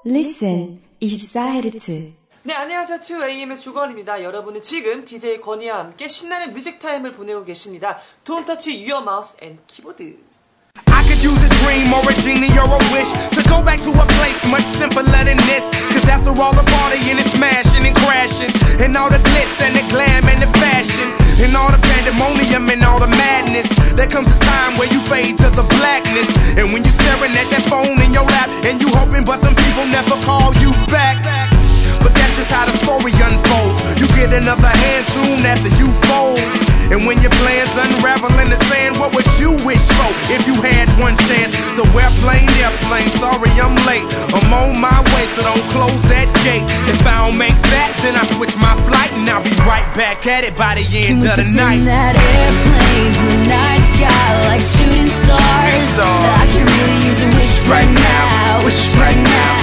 Listen 24Hz. 네, 안녕하세요. 2AM의 주걸입니다. 여러분은 지금 DJ 건이와 함께 신나는 뮤직타임을 보내고 계십니다. Don't touch your mouse and keyboard. I could use a dream or a genie or a wish to go back to a place much simpler than this. Cause after all the partying and smashing and crashing, and all the glitz and the glam and the fashion, and all the pandemonium and all the madness, there comes a time where you fade to the blackness. And when you're staring at that phone in your lap, and you hoping but them people never call you back. But that's just how the story unfolds. You get another hand soon after you fold. And when your plans unravel in the sand, what would you wish for if you had one chance? So airplane, sorry I'm late. I'm on my way, so don't close that gate. If I don't make that, then I switch my flight, and I'll be right back at it by the end of the night. Can we pretend that airplanes in the night sky like shooting stars? I could really use a wish right now, wish right now.